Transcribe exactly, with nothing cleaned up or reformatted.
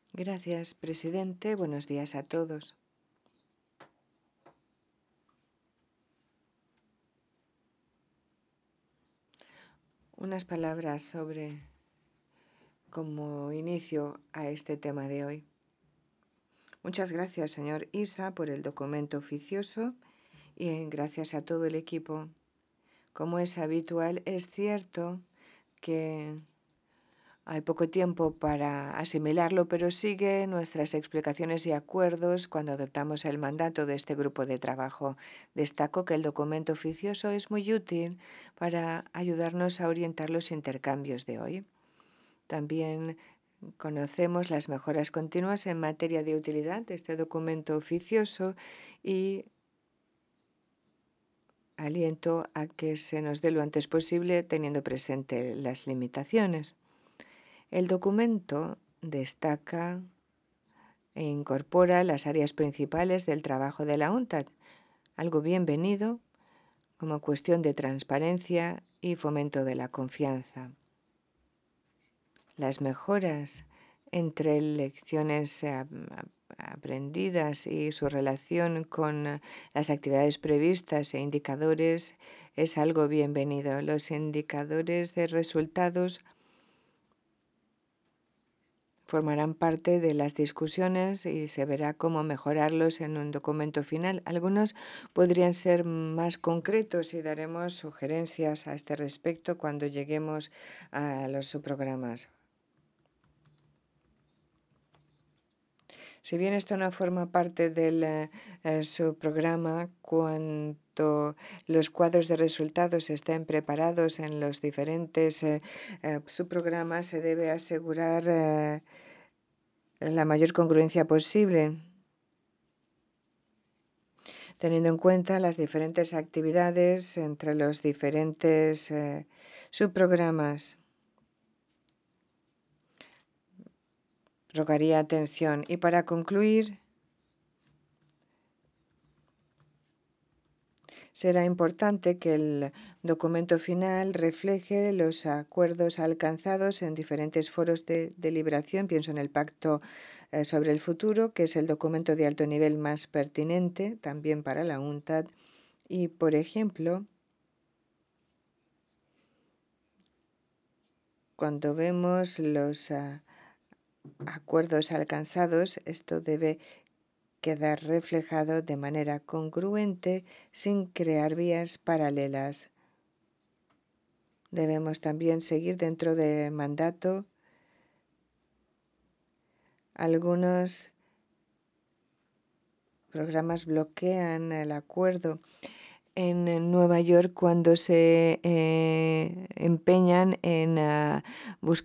Gracias, presidente. Buenos días a todos. Unas palabras sobre como inicio a este tema de hoy. Muchas gracias, señor Issa, por el documento oficioso y gracias a todo el equipo. Como es habitual, es cierto que hay poco tiempo para asimilarlo, pero sigue nuestras explicaciones y acuerdos cuando adoptamos el mandato de este grupo de trabajo. Destaco que el documento oficioso es muy útil para ayudarnos a orientar los intercambios de hoy. También conocemos las mejoras continuas en materia de utilidad de este documento oficioso y aliento a que se nos dé lo antes posible teniendo presente las limitaciones. El documento destaca e incorpora las áreas principales del trabajo de la UNTAD, algo bienvenido como cuestión de transparencia y fomento de la confianza. Las mejoras entre lecciones aprendidas y su relación con las actividades previstas e indicadores es algo bienvenido. Los indicadores de resultados formarán parte de las discusiones y se verá cómo mejorarlos en un documento final. Algunos podrían ser más concretos y daremos sugerencias a este respecto cuando lleguemos a los subprogramas. Si bien esto no forma parte del eh, subprograma, cuando los cuadros de resultados estén preparados en los diferentes eh, eh, subprogramas, se debe asegurar eh, la mayor congruencia posible, teniendo en cuenta las diferentes actividades entre los diferentes eh, subprogramas. Rogaría atención. Y para concluir, será importante que el documento final refleje los acuerdos alcanzados en diferentes foros de deliberación. Pienso en el Pacto eh, sobre el Futuro, que es el documento de alto nivel más pertinente también para la UNTAD. Y, por ejemplo, cuando vemos los uh, acuerdos alcanzados, esto debe quedar reflejado de manera congruente sin crear vías paralelas. Debemos también seguir dentro del mandato. Algunos programas bloquean el acuerdo en Nueva York cuando se eh, empeñan en uh, buscar